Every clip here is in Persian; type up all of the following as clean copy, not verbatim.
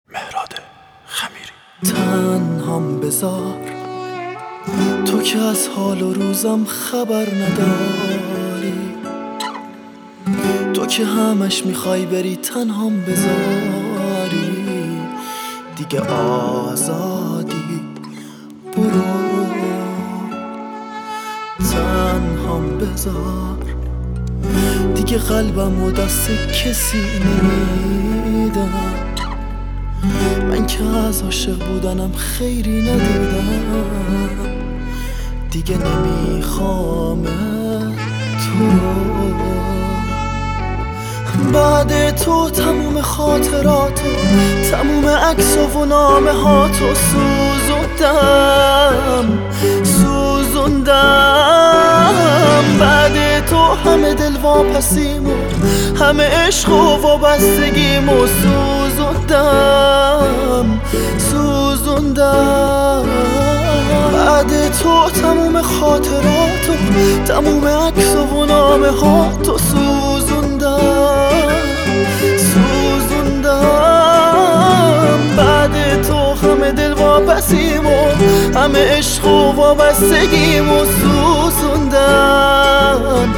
مهراد خمیری. تنهام بذار تو که از حال و روزم خبر نداری، تو که همش میخوای بری تنهام بذاری، دیگه آزادی برو. تنهام بذار دیگه قلبم و دست کسی نمیدم، من که از عاشق بودنم خیری ندیدم، دیگه نمیخوام تو رو. بعد تو تموم خاطراتو، تموم عکس و نامه هاتو سوزوندم. بعد تو همه دل واپسیم و همه عشق و وابستگیم و سوزوندم. بعد تو تموم خاطراتو، تموم عکس و نامه هاتو سوزوندم. بعد تو همه دل واپسیم و همه عشق و وابستگیم و سوزوندم.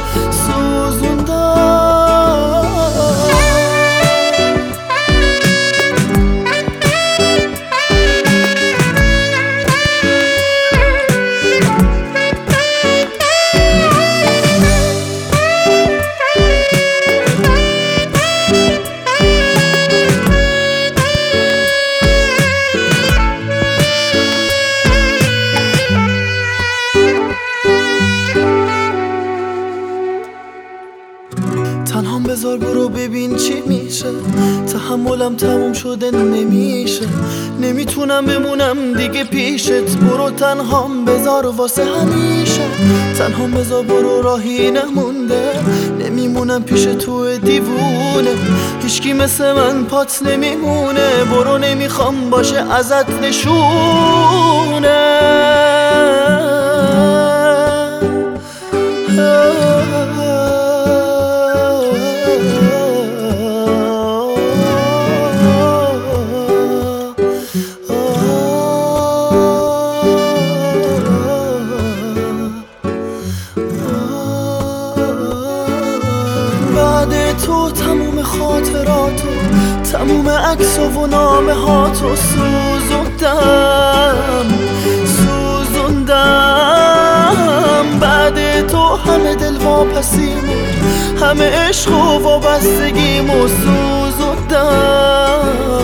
تنهام بذار برو ببین چی میشه، تحملم تموم شده نمیشه، نمیتونم بمونم دیگه پیشت، برو تنهام بذار واسه همیشه. تنهام بذار برو راهی نمونده، نمیمونم پیش تو دیوونه، هیچکی مثل من پات نمیمونه، برو نمیخوام باشه ازت نشونه. بعد تو تموم خاطراتو، تموم عکس و نامه هاتو سوزوندم. بعد تو همه دل واپسیم و همه عشق و وابستگیم و سوزوندم.